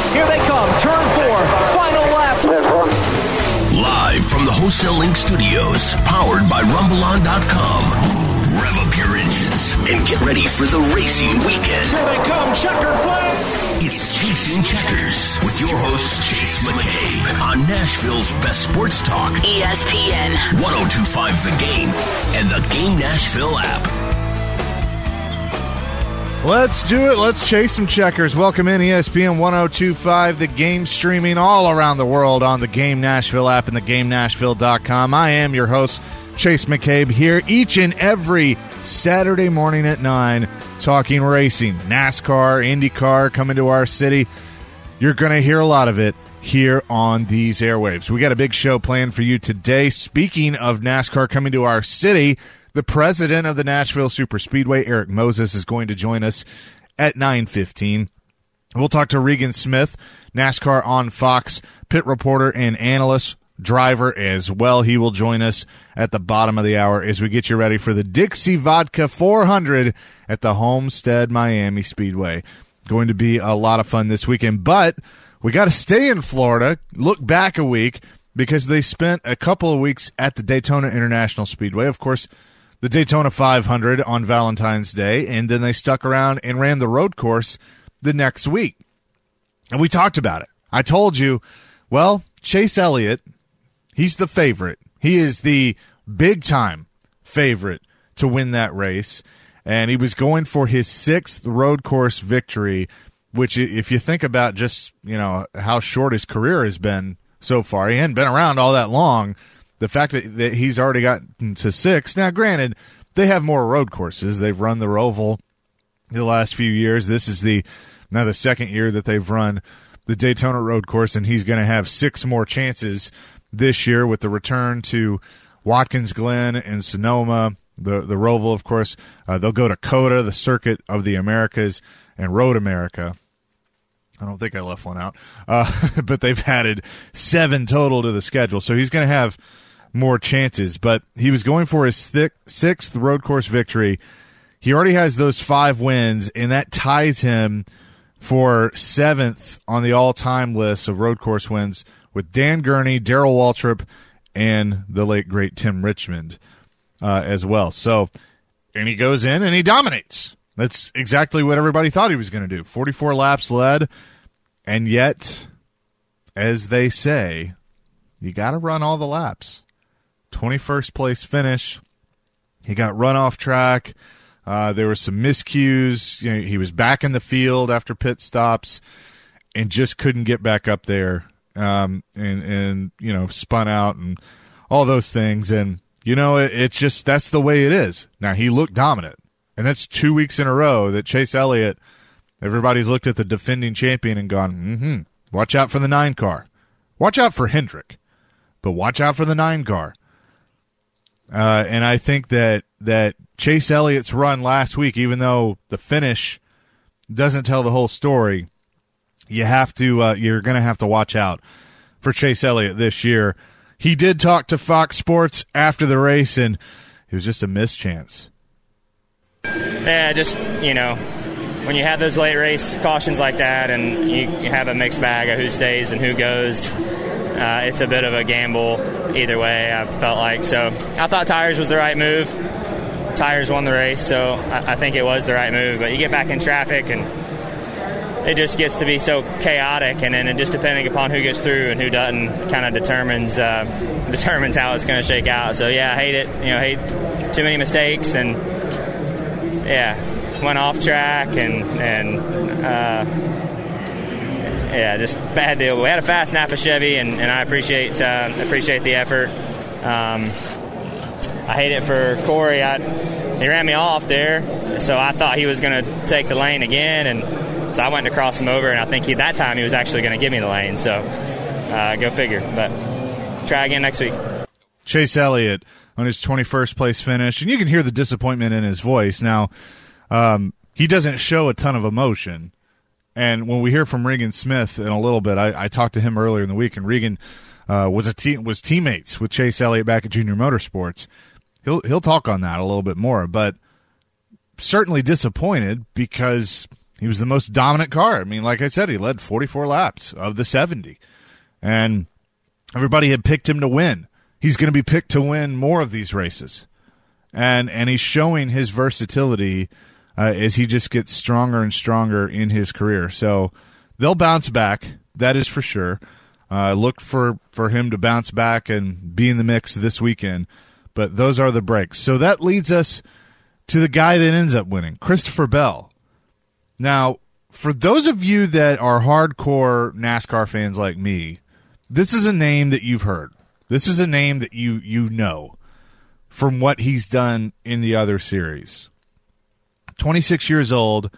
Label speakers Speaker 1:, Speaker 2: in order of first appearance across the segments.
Speaker 1: Here they come. Turn 4. Final lap.
Speaker 2: Live from the Wholesale Link Studios, powered by RumbleOn.com. Rev up your engines and get ready for the racing weekend.
Speaker 1: Here they come. Checker flag.
Speaker 2: It's Chasing Checkers with your host, Chase McCabe, on Nashville's best sports talk.
Speaker 3: ESPN
Speaker 2: 102.5 The Game and the Game Nashville app.
Speaker 4: Let's do it. Let's chase some checkers. Welcome in ESPN 102.5, The Game, streaming all around the world on the Game Nashville app and thegamenashville.com. I am your host, Chase McCabe, here each and every Saturday morning at 9, talking racing, NASCAR, IndyCar coming to our city. You're going to hear a lot of it here on these airwaves. We got a big show planned for you today. Speaking of NASCAR coming to our city, the president of the Nashville Superspeedway, Eric Moses, is going to join us at 9:15. We'll talk to Regan Smith, NASCAR on Fox, pit reporter and analyst, driver as well. He will join us at the bottom of the hour as we get you ready for the Dixie Vodka 400 at the Homestead Miami Speedway. Going to be a lot of fun this weekend, but we got to stay in Florida, look back a week, because they spent a couple of weeks at the Daytona International Speedway. Of course, the Daytona 500 on Valentine's Day, and then they stuck around and ran the road course the next week. And we talked about it. I told you, well, Chase Elliott, he's the favorite. He is the big-time favorite to win that race, and he was going for his 6th road course victory, which if you think about just, how short his career has been so far, he hadn't been around all that long. The fact that he's already gotten to 6. Now, granted, they have more road courses. They've run the Roval the last few years. This is now the second year that they've run the Daytona road course, and he's going to have 6 more chances this year with the return to Watkins Glen and Sonoma. The Roval, of course, they'll go to COTA, the Circuit of the Americas, and Road America. I don't think I left one out. But they've added 7 total to the schedule, so he's going to have more chances. But he was going for his 6th road course victory. He already has those 5 wins, and that ties him for 7th on the all-time list of road course wins with Dan Gurney, Darrell Waltrip, and the late, great Tim Richmond as well. So, and he goes in and he dominates. That's exactly what everybody thought he was going to do. 44 laps led, and yet, as they say, you got to run all the laps. 21st place finish. He got run off track. There were some miscues. He was back in the field after pit stops and just couldn't get back up there, and spun out and all those things. And, it's just that's the way it is. Now, he looked dominant. And that's 2 weeks in a row that Chase Elliott, everybody's looked at the defending champion and gone, watch out for the 9 car. Watch out for Hendrick, but watch out for the 9 car. And I think that Chase Elliott's run last week, even though the finish doesn't tell the whole story, you're going to have to watch out for Chase Elliott this year. He did talk to Fox Sports after the race, and it was just a mischance.
Speaker 5: Yeah, just, when you have those late race cautions like that and you have a mixed bag of who stays and who goes, it's a bit of a gamble either way, I felt like. So I thought tires was the right move. Tires won the race, so I think it was the right move. But you get back in traffic and it just gets to be so chaotic, and then it just depending upon who gets through and who doesn't kind of determines how it's going to shake out. So, yeah, I hate it. Hate too many mistakes and went off track and just bad deal. We had a fast Napa Chevy, and I appreciate the effort. I hate it for Corey. He ran me off there, so I thought he was going to take the lane again, and so I went to cross him over, and I think that time he was actually going to give me the lane. So go figure. But try again next week.
Speaker 4: Chase Elliott on his 21st place finish, and you can hear the disappointment in his voice. Now, he doesn't show a ton of emotion. And when we hear from Regan Smith in a little bit, I talked to him earlier in the week, and Regan was teammates with Chase Elliott back at Junior Motorsports. He'll talk on that a little bit more, but certainly disappointed because He was the most dominant car. I mean, like I said, he led 44 laps of the 70. And everybody had picked him to win. He's going to be picked to win more of these races. And he's showing his versatility as he just gets stronger and stronger in his career. So they'll bounce back, that is for sure. Look for him to bounce back and be in the mix this weekend. But those are the breaks. So that leads us to the guy that ends up winning, Christopher Bell. Now, for those of you that are hardcore NASCAR fans like me, this is a name that you've heard. This is a name that you know from what he's done in the other series. 26 years old.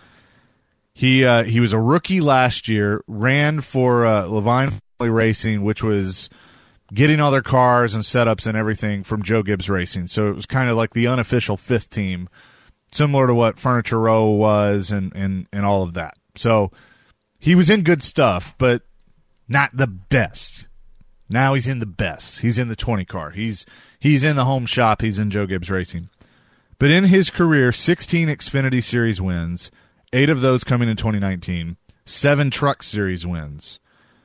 Speaker 4: He was a rookie last year, ran for Levine Racing, which was getting all their cars and setups and everything from Joe Gibbs Racing. So it was kind of like the unofficial fifth team, similar to what Furniture Row was and all of that. So he was in good stuff, but not the best. Now he's in the best. He's in the 20 car. He's in the home shop. He's in Joe Gibbs Racing. But in his career, 16 Xfinity Series wins, 8 of those coming in 2019, 7 Truck Series wins.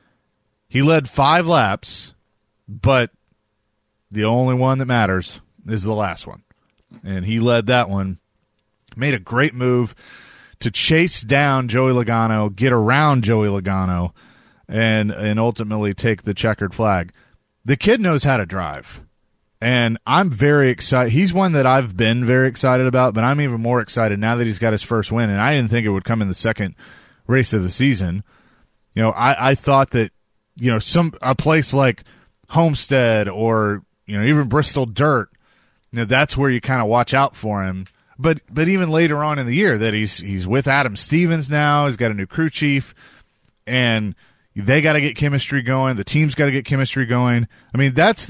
Speaker 4: He led 5 laps, but the only one that matters is the last one. And he led that one. Made a great move to chase down Joey Logano, get around Joey Logano, and ultimately take the checkered flag. The kid knows how to drive, and I'm very excited. He's one that I've been very excited about, but I'm even more excited now that he's got his first win, and I didn't think it would come in the second race of the season. You know, I thought that, you know, a place like Homestead or, you know, even Bristol Dirt, you know, that's where you kind of watch out for him. But even later on in the year that he's with Adam Stevens now, he's got a new crew chief, and they got to get chemistry going. The team's got to get chemistry going. I mean, that's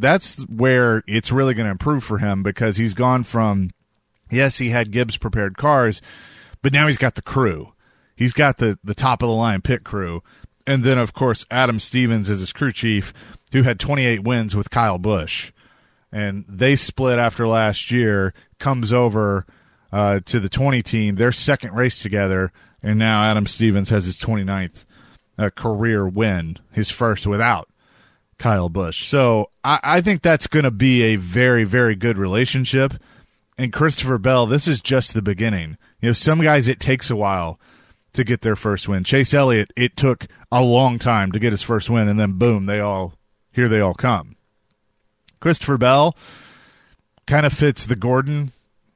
Speaker 4: where it's really going to improve for him, because he's gone from, yes, he had Gibbs prepared cars, but now he's got the crew. He's got the top of the line pit crew. And then, of course, Adam Stevens is his crew chief, who had 28 wins with Kyle Busch. And they split after last year, comes over to the 20 team, their second race together, and now Adam Stevens has his 29th career win, his first without Kyle Busch. So I think that's going to be a very, very good relationship. And Christopher Bell, this is just the beginning. You know, some guys, it takes a while to get their first win. Chase Elliott, it took a long time to get his first win, and then boom, they all come. Christopher Bell kind of fits the Gordon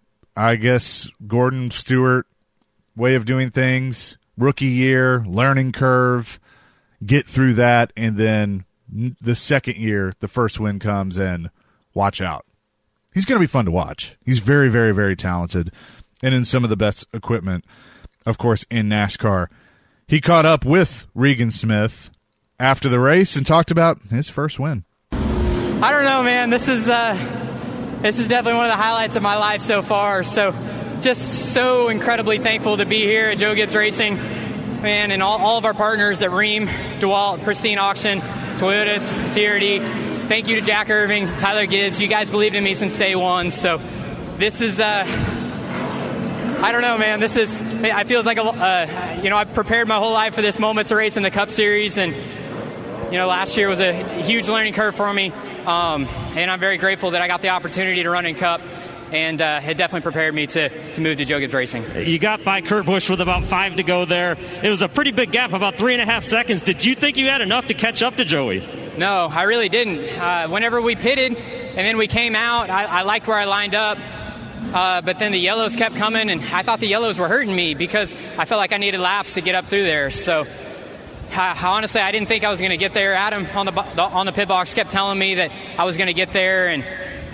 Speaker 4: Stewart way of doing things. Rookie year, learning curve, get through that, and then the second year, the first win comes, and watch out. He's going to be fun to watch. He's very, very, very talented, and in some of the best equipment, of course, in NASCAR. He caught up with Regan Smith after the race and talked about his first win.
Speaker 3: I don't know, man. This is definitely one of the highlights of my life so far. So just so incredibly thankful to be here at Joe Gibbs Racing, man, and all of our partners at Rheem, DeWalt, Pristine Auction, Toyota, TRD. Thank you to Jack Irving, Tyler Gibbs. You guys believed in me since day one. So this is, I don't know, man. I feel like, I've prepared my whole life for this moment to race in the Cup Series. And, you know, last year was a huge learning curve for me. And I'm very grateful that I got the opportunity to run in Cup, and it definitely prepared me to move to Joe Gibbs Racing.
Speaker 6: You got by Kurt Busch with about 5 to go there. It was a pretty big gap, about 3.5 seconds. Did you think you had enough to catch up to Joey?
Speaker 3: No, I really didn't. Whenever we pitted and then we came out, I liked where I lined up. But then the yellows kept coming, and I thought the yellows were hurting me because I felt like I needed laps to get up through there. So honestly, I didn't think I was going to get there. Adam on the pit box kept telling me that I was going to get there, and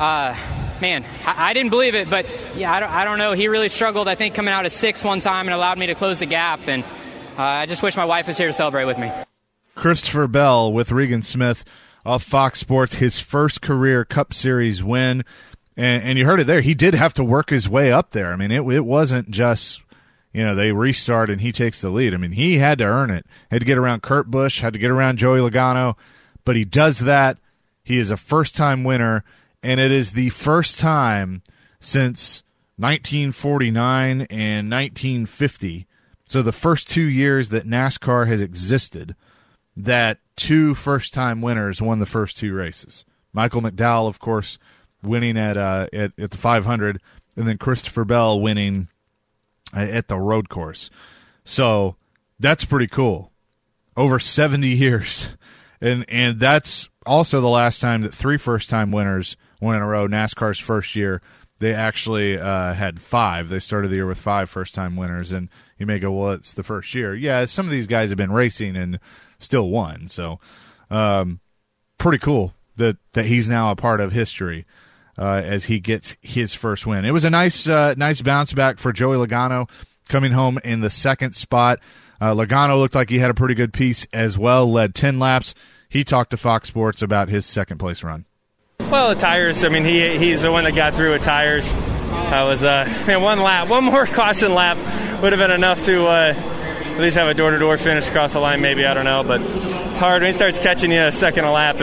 Speaker 3: man, I didn't believe it. But yeah, I don't know. He really struggled, I think, coming out of 6th one time and allowed me to close the gap. And I just wish my wife was here to celebrate with me.
Speaker 4: Christopher Bell with Regan Smith of Fox Sports, his first career Cup Series win. And you heard it there. He did have to work his way up there. I mean, it wasn't just, you know, they restart and he takes the lead. I mean, he had to earn it. Had to get around Kurt Busch, had to get around Joey Logano, but he does that. He is a first-time winner, and it is the first time since 1949 and 1950 So the first 2 years that NASCAR has existed, that 2 first-time winners won the first 2 races. Michael McDowell, of course, winning at the 500, and then Christopher Bell winning at the road course. So that's pretty cool. Over 70 years. And that's also the last time that 3 first-time winners won in a row. NASCAR's first year, they actually had 5. They started the year with 5 first-time winners. And you may go, well, it's the first year. Yeah, some of these guys have been racing and still won. So pretty cool that he's now a part of history as he gets his first win. It was a nice bounce back for Joey Logano coming home in the second spot. Logano looked like he had a pretty good piece as well, led 10 laps. He talked to Fox Sports about his second-place run.
Speaker 5: Well, the tires, I mean, he's the one that got through with tires. I was, one more caution lap would have been enough to at least have a door-to-door finish across the line, maybe, I don't know. But it's hard. When he starts catching you a second a lap,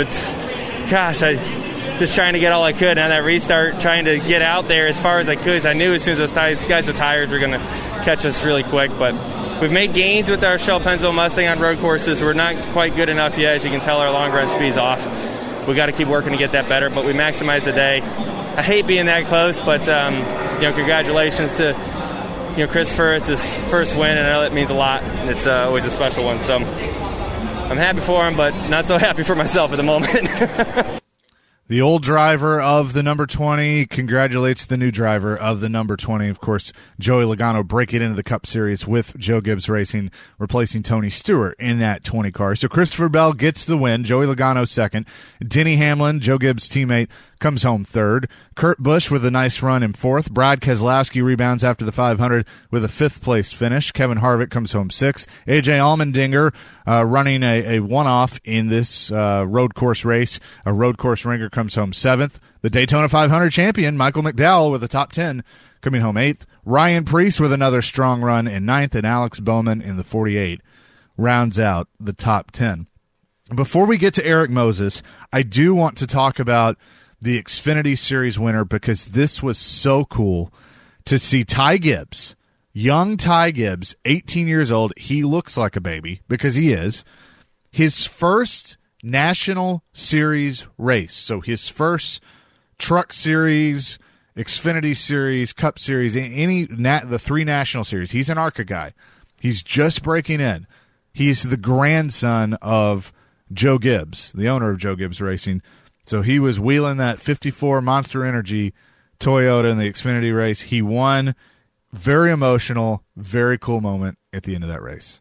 Speaker 5: I just trying to get all I could. And that restart, trying to get out there as far as I could, because I knew as soon as those guys with tires were going to catch us really quick. But we've made gains with our Shell Pennzoil Mustang on road courses. We're not quite good enough yet. As you can tell, our long run speed's off. We got to keep working to get that better, but we maximized the day. I hate being that close, but congratulations to Christopher. It's his first win, and I know that means a lot. It's always a special one. So I'm happy for him, but not so happy for myself at the moment.
Speaker 4: The old driver of the number 20 congratulates the new driver of the number 20. Of course, Joey Logano breaking into the Cup Series with Joe Gibbs Racing, replacing Tony Stewart in that 20 car. So Christopher Bell gets the win. Joey Logano second. Denny Hamlin, Joe Gibbs' teammate, comes home third. Kurt Busch with a nice run in fourth. Brad Keselowski rebounds after the 500 with a fifth-place finish. Kevin Harvick comes home sixth. A.J. Allmendinger running a one-off in this road course race. A road course ringer comes home seventh. The Daytona 500 champion, Michael McDowell, with a top 10, coming home eighth. Ryan Preece with another strong run in ninth, and Alex Bowman in the 48 rounds out the top 10. Before we get to Eric Moses, I do want to talk about the Xfinity Series winner, because this was so cool to see Ty Gibbs, young Ty Gibbs, 18 years old. He looks like a baby because he is. His first National Series race, so his first Truck Series, Xfinity Series, Cup Series, the 3 National Series. He's an ARCA guy. He's just breaking in. He's the grandson of Joe Gibbs, the owner of Joe Gibbs Racing. So he was wheeling that 54 Monster Energy Toyota in the Xfinity race. He won. Very emotional, very cool moment at the end of that race.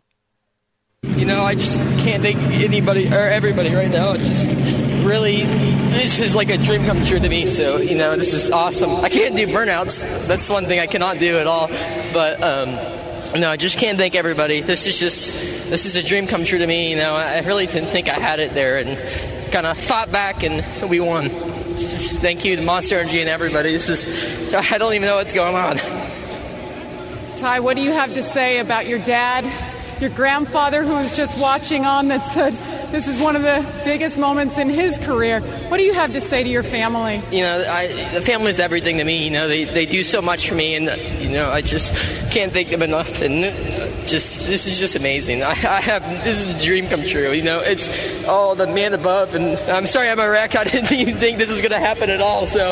Speaker 7: I just can't thank anybody or everybody right now. Just really, this is like a dream come true to me. So, this is awesome. I can't do burnouts. That's one thing I cannot do at all. But, no, I just can't thank everybody. This is a dream come true to me. I really didn't think I had it there, and kind of fought back, and we won. Just thank you to Monster Energy and everybody. I don't even know what's going on.
Speaker 8: Ty, what do you have to say about your dad, your grandfather, who was just watching on, that said this is one of the biggest moments in his career? What do you have to say to your family?
Speaker 7: The family is everything to me. They do so much for me, and I just can't thank them enough. And this is just amazing. This is a dream come true. It's all the man above. And I'm sorry I'm a wreck. I didn't even think this was going to happen at all. So,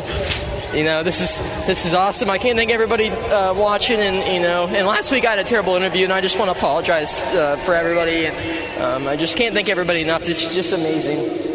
Speaker 7: this is awesome. I can't thank everybody watching. And last week I had a terrible interview, and I just want to apologize for everybody. And I just can't thank everybody enough. It's just amazing.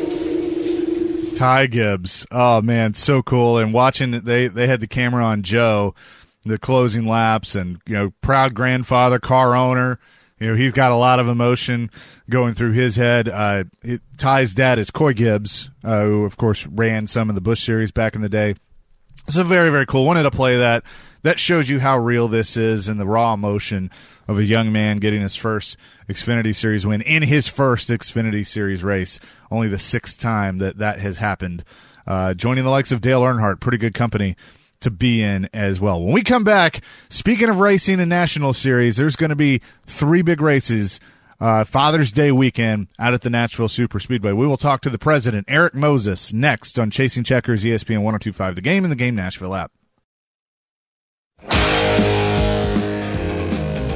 Speaker 4: Ty Gibbs. Oh, man, so cool. And watching, they had the camera on Joe, the closing laps, and, proud grandfather, car owner. He's got a lot of emotion going through his head. Ty's dad is Coy Gibbs, who, of course, ran some of the Busch Series back in the day. So very, very cool. Wanted to play that. That shows you how real this is and the raw emotion of a young man getting his first Xfinity Series win in his first Xfinity Series race. Only the sixth time that has happened. Joining the likes of Dale Earnhardt, pretty good company to be in as well. When we come back, speaking of racing and National Series, there's going to be 3 big races Father's Day weekend out at the Nashville Super Speedway. We will talk to the president, Eric Moses, next on Chasing Checkers, ESPN 102.5 The Game and the Game Nashville app.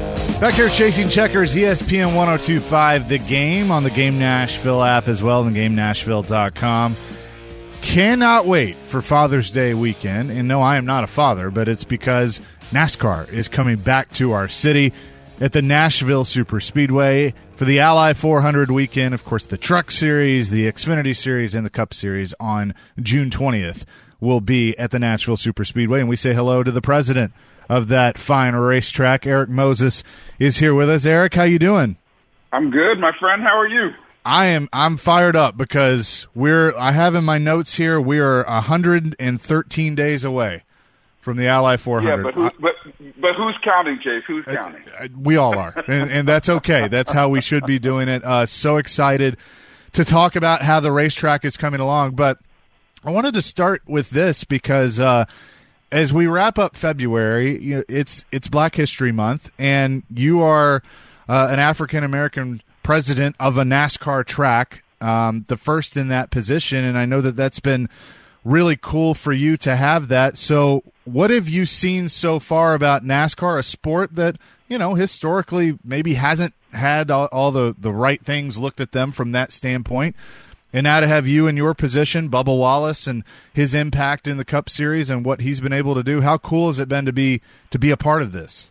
Speaker 4: Back here chasing checkers, ESPN 102.5 The Game on the Game Nashville app as well, and GameNashville.com. Cannot wait for Father's Day weekend. And no, I am not a father, but it's because NASCAR is coming back to our city at the Nashville Super Speedway for the Ally 400 weekend. Of course, the Truck Series, the Xfinity Series, and the Cup Series on June 20th will be at the Nashville Super Speedway. And we say hello to the president of that fine racetrack. Eric Moses is here with us. Eric, how you doing?
Speaker 9: I'm good, my friend. How are you?
Speaker 4: I'm fired up because I have in my notes here we are 113 days away from the Ally 400.
Speaker 9: Yeah, but who's counting, Chase? Who's counting?
Speaker 4: We all are, and that's okay. That's how we should be doing it. So excited to talk about how the racetrack is coming along. But I wanted to start with this because as we wrap up February, it's Black History Month, and you are an African-American president of a NASCAR track, the first in that position, and I know that that's been really cool for you to have that. So what have you seen so far about NASCAR, a sport that, historically maybe hasn't had all the right things looked at them from that standpoint? And now to have you in your position, Bubba Wallace, and his impact in the Cup Series and what he's been able to do, how cool has it been to be a part of this?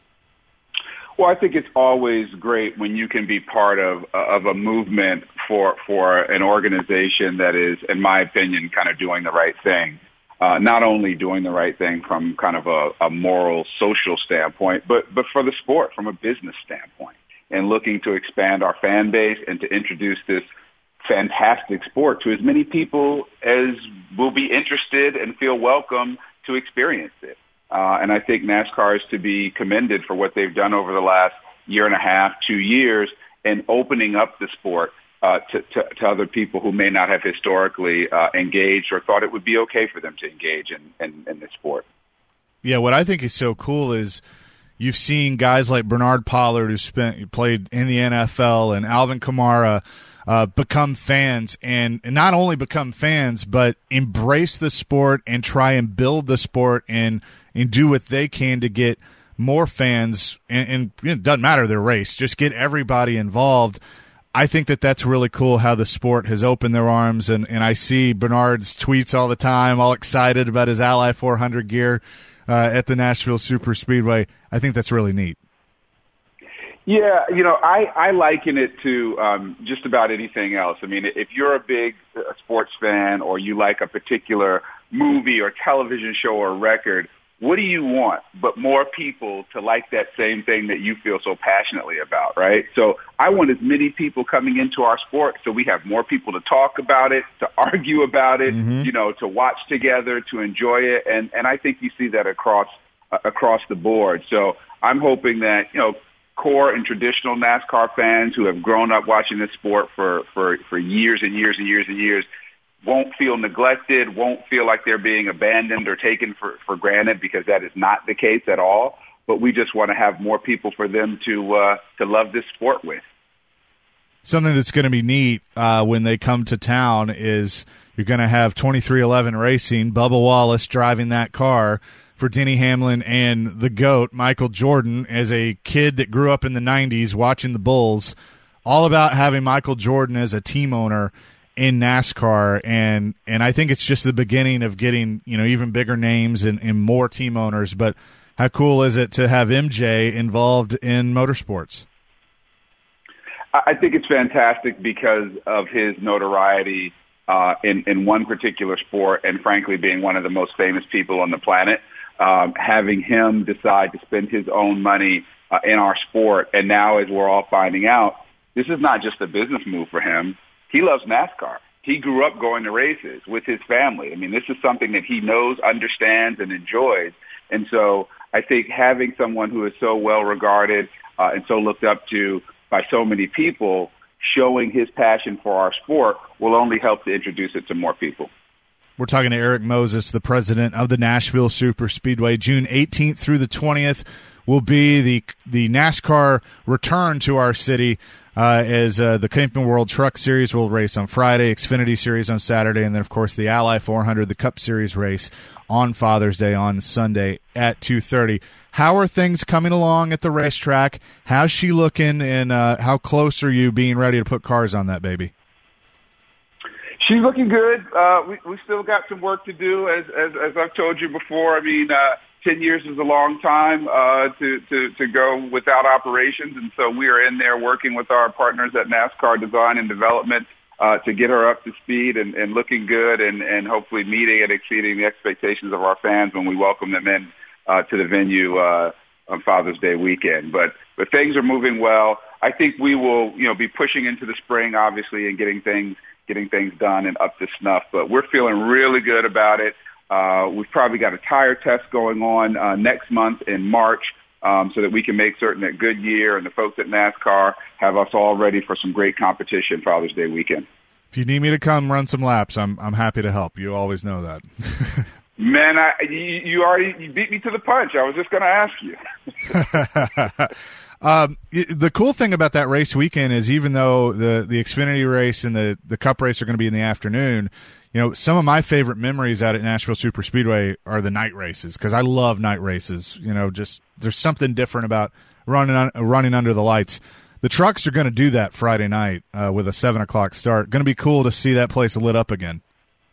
Speaker 9: Well, I think it's always great when you can be part of a movement for an organization that is, in my opinion, kind of doing the right thing. Not only doing the right thing from kind of a moral, social standpoint, but for the sport from a business standpoint, and looking to expand our fan base and to introduce this fantastic sport to as many people as will be interested and feel welcome to experience it. And I think NASCAR is to be commended for what they've done over the last year and a half, 2 years, and opening up the sport to other people who may not have historically engaged or thought it would be okay for them to engage in the sport.
Speaker 4: Yeah, what I think is so cool is you've seen guys like Bernard Pollard, who played in the NFL, and Alvin Kamara become fans, and not only become fans, but embrace the sport and try and build the sport and do what they can to get more fans, and it doesn't matter their race, just get everybody involved. I think that's really cool how the sport has opened their arms, and I see Bernard's tweets all the time, all excited about his Ally 400 gear at the Nashville Super Speedway. I think that's really neat.
Speaker 9: Yeah, I liken it to just about anything else. I mean, if you're a big sports fan or you like a particular movie or television show or record, what do you want but more people to like that same thing that you feel so passionately about, right? So I want as many people coming into our sport so we have more people to talk about it, to argue about it, to watch together, to enjoy it. And I think you see that across the board. So I'm hoping that, core and traditional NASCAR fans who have grown up watching this sport for years and years and years and years won't feel neglected, won't feel like they're being abandoned or taken for granted, because that is not the case at all. But we just want to have more people for them to love this sport with.
Speaker 4: Something that's going to be neat when they come to town is you're going to have 2311 Racing, Bubba Wallace driving that car for Denny Hamlin and the GOAT, Michael Jordan, as a kid that grew up in the 90s watching the Bulls, all about having Michael Jordan as a team owner in NASCAR, and I think it's just the beginning of getting even bigger names and more team owners. But how cool is it to have MJ involved in motorsports?
Speaker 9: I think it's fantastic because of his notoriety in one particular sport, and frankly being one of the most famous people on the planet. Having him decide to spend his own money in our sport, and now as we're all finding out, this is not just a business move for him. He loves NASCAR. He grew up going to races with his family. I mean, this is something that he knows, understands, and enjoys. And so I think having someone who is so well regarded and so looked up to by so many people, showing his passion for our sport will only help to introduce it to more people.
Speaker 4: We're talking to Eric Moses, the president of the Nashville Super Speedway. June 18th through the 20th will be the NASCAR return to our city. as the Camping World Truck Series will race on Friday, Xfinity Series on Saturday, and then, of course, the Ally 400, the Cup Series race on Father's Day on Sunday at 2:30. How are things coming along at the racetrack? How's she looking, and how close are you being ready to put cars on that baby?
Speaker 9: She's looking good. We still got some work to do, as I've told you before. I mean, 10 years is a long time to go without operations, and so we are in there working with our partners at NASCAR Design and Development to get her up to speed and looking good, and hopefully meeting and exceeding the expectations of our fans when we welcome them in to the venue on Father's Day weekend. But things are moving well. I think we will, be pushing into the spring, obviously, and getting things done and up to snuff. But we're feeling really good about it. We've probably got a tire test going on next month in March, so that we can make certain that Goodyear and the folks at NASCAR have us all ready for some great competition Father's Day weekend.
Speaker 4: If you need me to come run some laps, I'm happy to help. You always know that.
Speaker 9: Man, you beat me to the punch. I was just going to ask you.
Speaker 4: The cool thing about that race weekend is, even though the Xfinity race and the Cup race are going to be in the afternoon, some of my favorite memories out at Nashville Superspeedway are the night races, because I love night races. Just there's something different about running under the lights. The trucks are going to do that Friday night with a 7 o'clock start. Going to be cool to see that place lit up again.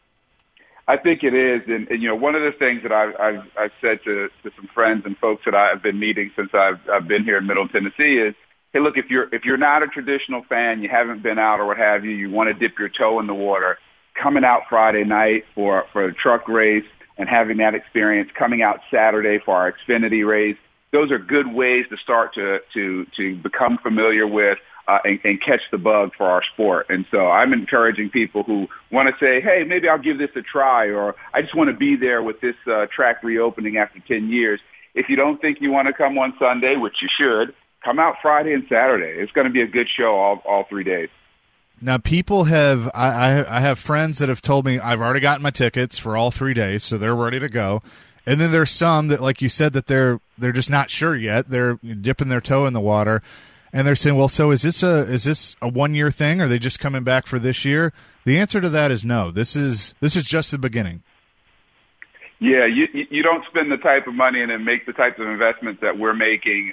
Speaker 9: I think it is, and one of the things that I've said to some friends and folks that I've been meeting since I've been here in Middle Tennessee is, hey, look, if you're not a traditional fan, you haven't been out or what have you, you want to dip your toe in the water, coming out Friday night for a truck race and having that experience, coming out Saturday for our Xfinity race, those are good ways to start to become familiar with and catch the bug for our sport. And so I'm encouraging people who want to say, hey, maybe I'll give this a try, or I just want to be there with this track reopening after 10 years. If you don't think you want to come on Sunday, which you should, come out Friday and Saturday. It's going to be a good show all 3 days.
Speaker 4: Now, people have I have friends that have told me I've already gotten my tickets for all 3 days, so they're ready to go. And then there's some that, like you said, that they're just not sure yet. They're dipping their toe in the water. And they're saying, well, so is this a 1 year thing? Are they just coming back for this year? The answer to that is no. This is just the beginning.
Speaker 9: Yeah, you don't spend the type of money and then make the types of investments that we're making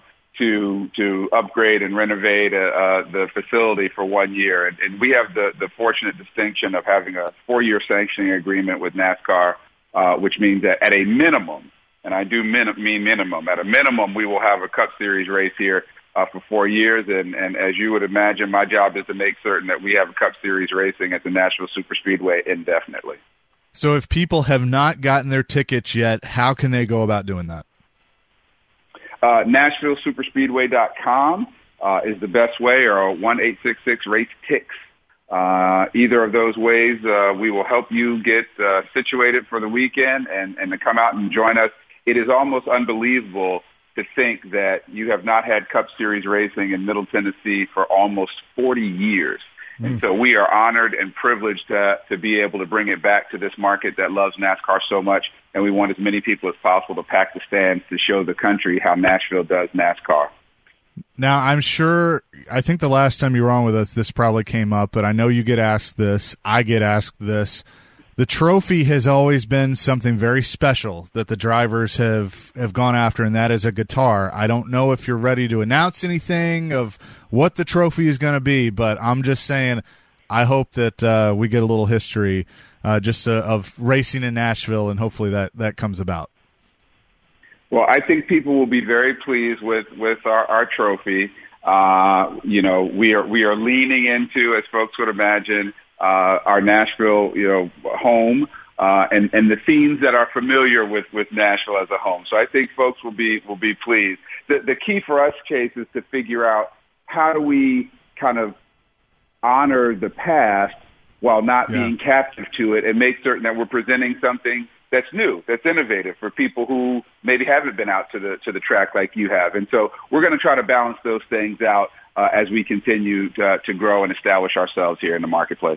Speaker 9: to upgrade and renovate the facility for 1 year. And we have the fortunate distinction of having a 4-year sanctioning agreement with NASCAR, which means that at a minimum, and I do mean minimum, at a minimum we will have a Cup Series race here for 4 years, and as you would imagine, my job is to make certain that we have a Cup Series racing at the Nashville Superspeedway indefinitely.
Speaker 4: So if people have not gotten their tickets yet, how can they go about doing that?
Speaker 9: NashvilleSuperspeedway.com is the best way, or 1-866-RACE-TICKS. Either of those ways, we will help you get situated for the weekend and to come out and join us. It is almost unbelievable to think that you have not had Cup Series racing in Middle Tennessee for almost 40 years. And so we are honored and privileged to be able to bring it back to this market that loves NASCAR so much, and we want as many people as possible to pack the stands to show the country how Nashville does NASCAR.
Speaker 4: Now, I think the last time you were on with us, this probably came up, but I know you get asked this, I get asked this. The trophy has always been something very special that the drivers have gone after, and that is a guitar. I don't know if you're ready to announce anything of what the trophy is going to be, but I'm just saying I hope that we get a little history of racing in Nashville, and hopefully that comes about.
Speaker 9: Well, I think people will be very pleased with our trophy. We are leaning into, as folks would imagine, our Nashville, home, and the themes that are familiar with Nashville as a home. So I think folks will be pleased. The key for us, Chase, is to figure out how do we kind of honor the past while not being captive to it, and make certain that we're presenting something that's new, that's innovative for people who maybe haven't been out to the track like you have. And so we're going to try to balance those things out as we continue to grow and establish ourselves here in the marketplace.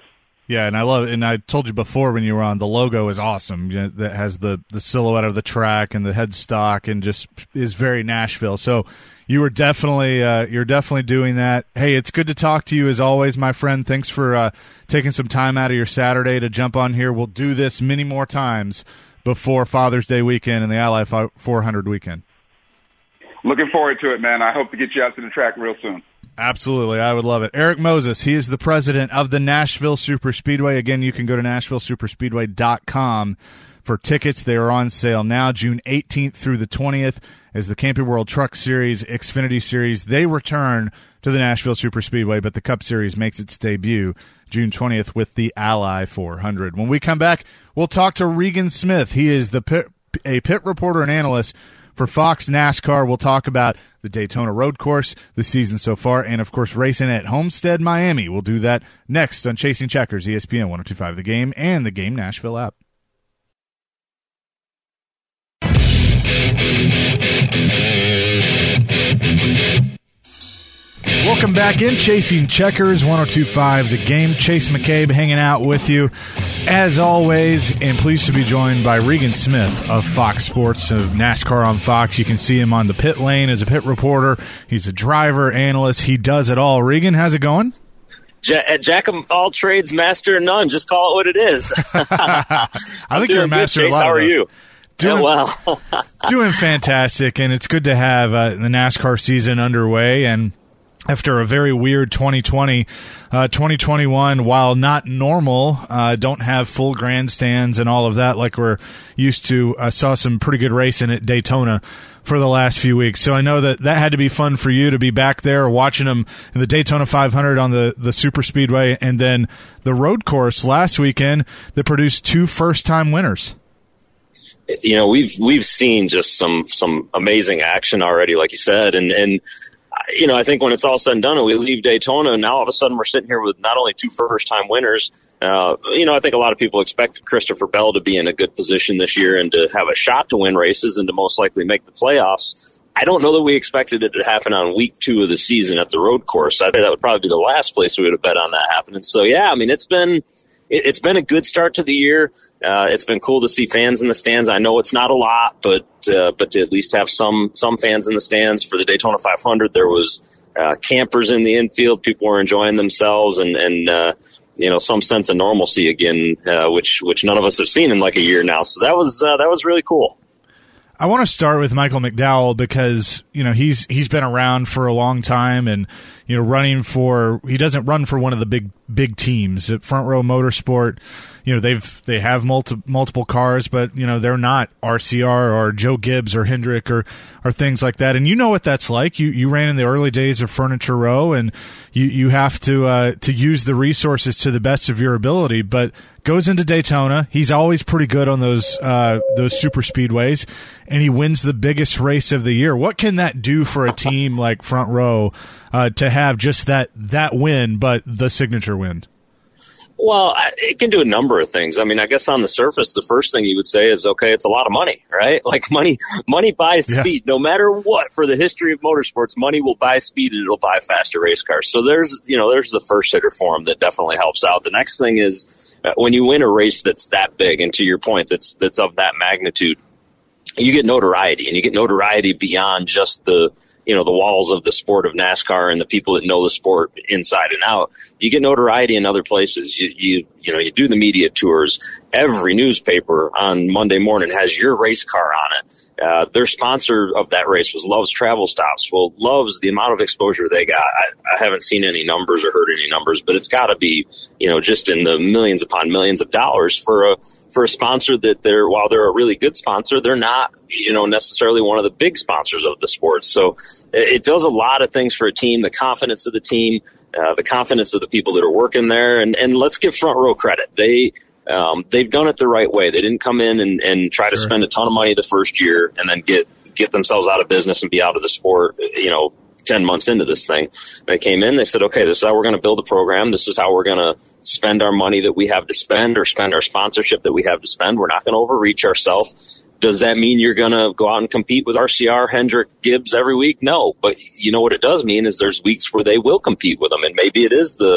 Speaker 4: Yeah, and I love it. And I told you before when you were on, the logo is awesome. You know, that has the silhouette of the track and the headstock, and just is very Nashville. So you're definitely doing that. Hey, it's good to talk to you as always, my friend. Thanks for taking some time out of your Saturday to jump on here. We'll do this many more times before Father's Day weekend and the Ally 400 weekend.
Speaker 9: Looking forward to it, man. I hope to get you out to the track real soon.
Speaker 4: Absolutely. I would love it. Eric Moses, he is the president of the Nashville Superspeedway. Again, you can go to NashvilleSuperspeedway.com for tickets. They are on sale now, June 18th through the 20th, as the Camping World Truck Series, Xfinity Series, they return to the Nashville Superspeedway, but the Cup Series makes its debut June 20th with the Ally 400. When we come back, we'll talk to Regan Smith. He is a pit reporter and analyst for Fox NASCAR. We'll talk about the Daytona Road Course, the season so far, and, of course, racing at Homestead, Miami. We'll do that next on Chasing Checkers, ESPN 102.5 The Game and the Game Nashville app. Welcome back in Chasing Checkers, 102.5 The Game. Chase McCabe hanging out with you as always, and pleased to be joined by Regan Smith of Fox Sports, of NASCAR on Fox. You can see him on the pit lane as a pit reporter. He's a driver, analyst. He does it all. Regan, how's it going?
Speaker 10: Jack of all trades, master of none. Just call it what it is.
Speaker 4: I think you're a master of a lot.
Speaker 10: How are you?
Speaker 4: Doing
Speaker 10: well.
Speaker 4: Doing fantastic, and it's good to have the NASCAR season underway. And after a very weird 2020, 2021, while not normal, don't have full grandstands and all of that like we're used to. Saw some pretty good racing at Daytona for the last few weeks. So I know that had to be fun for you to be back there watching them in the Daytona 500 on the Super Speedway, and then the road course last weekend that produced 2 first-time winners.
Speaker 10: You know, we've seen just some amazing action already, like you said, and you know, I think when it's all said and done and we leave Daytona, and now all of a sudden we're sitting here with not only 2 first-time winners. You know, I think a lot of people expected Christopher Bell to be in a good position this year and to have a shot to win races and to most likely make the playoffs. I don't know that we expected it to happen on week 2 of the season at the road course. I think that would probably be the last place we would have bet on that happening. So, yeah, I mean, it's been a good start to the year. It's been cool to see fans in the stands. I know it's not a lot, but to at least have some fans in the stands for the Daytona 500. There was campers in the infield. People were enjoying themselves, and you know, some sense of normalcy again, which none of us have seen in like a year now. So that was really cool.
Speaker 4: I want to start with Michael McDowell because, you know, he's been around for a long time, and, you know, he doesn't run for one of the big teams at Front Row Motorsport. You know, they have multiple cars, but, you know, they're not RCR or Joe Gibbs or Hendrick or things like that. And you know what that's like. You ran in the early days of Furniture Row, and you have to use the resources to the best of your ability, but goes into Daytona. He's always pretty good on those super speedways, and he wins the biggest race of the year. What can that do for a team like Front Row to have just that win, but the signature win?
Speaker 10: Well, it can do a number of things. I mean, I guess on the surface, the first thing you would say is, okay, it's a lot of money, right? Like money buys speed. No matter what, for the history of motorsports, money will buy speed and it'll buy faster race cars. So there's the first hitter for him that definitely helps out. The next thing is when you win a race that's that big, and to your point, that's of that magnitude, you get notoriety, and you get notoriety beyond just the walls of the sport of NASCAR and the people that know the sport inside and out. You get notoriety in other places. You do the media tours. Every newspaper on Monday morning has your race car on it. Their sponsor of that race was Love's Travel Stops. Well, Love's, the amount of exposure they got, I haven't seen any numbers or heard any numbers, but it's got to be, just in the millions upon millions of dollars for a sponsor that while they're a really good sponsor, they're not, necessarily one of the big sponsors of the sport. So it does a lot of things for a team, the confidence of the team, the confidence of the people that are working there. And let's give Front Row credit. They've done it the right way. They didn't come in and try to spend a ton of money the first year and then get themselves out of business and be out of the sport, 10 months into this thing. They came in, they said, okay, this is how we're going to build a program. This is how we're going to spend our money that we have to spend, or spend our sponsorship that we have to spend. We're not going to overreach ourselves. Does that mean you're going to go out and compete with RCR, Hendrick, Gibbs every week? No. But you know what it does mean is there's weeks where they will compete with them. And maybe it is the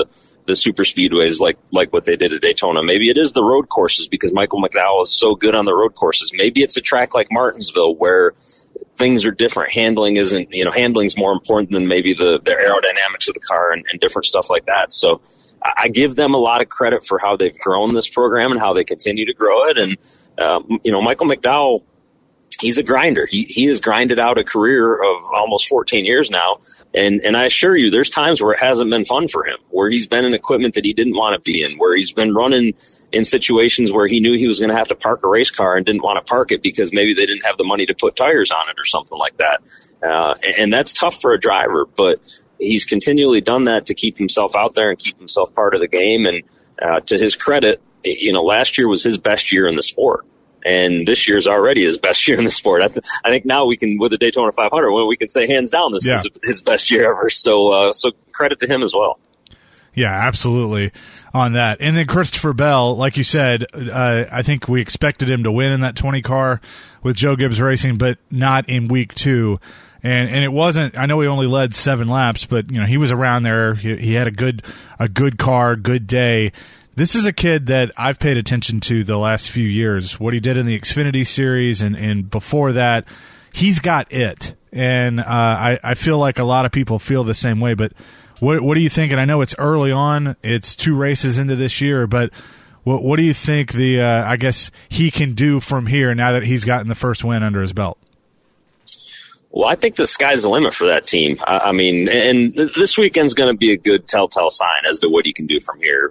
Speaker 10: the super speedways like what they did at Daytona. Maybe it is the road courses because Michael McDowell is so good on the road courses. Maybe it's a track like Martinsville where things are different. Handling's more important than maybe the aerodynamics of the car and different stuff like that. So I give them a lot of credit for how they've grown this program and how they continue to grow it. And, Michael McDowell, he's a grinder. He has grinded out a career of almost 14 years now. And I assure you, there's times where it hasn't been fun for him, where he's been in equipment that he didn't want to be in, where he's been running in situations where he knew he was going to have to park a race car and didn't want to park it because maybe they didn't have the money to put tires on it or something like that. And that's tough for a driver, but he's continually done that to keep himself out there and keep himself part of the game. And to his credit, last year was his best year in the sport. And this year's already his best year in the sport. I think now we can, with the Daytona 500, we can say hands down this is his best year ever. So credit to him as well.
Speaker 4: Yeah, absolutely on that. And then Christopher Bell, like you said, I think we expected him to win in that 20 car with Joe Gibbs Racing, but not in week 2. And it wasn't, I know he only led 7 laps, but he was around there. He had a good car, good day. This is a kid that I've paid attention to the last few years. What he did in the Xfinity Series and before that, he's got it. And I feel like a lot of people feel the same way. But what do you think? And I know it's early on. It's 2 races into this year. But what do you think I guess he can do from here now that he's gotten the first win under his belt?
Speaker 10: Well, I think the sky's the limit for that team. I mean, and this weekend's going to be a good telltale sign as to what he can do from here.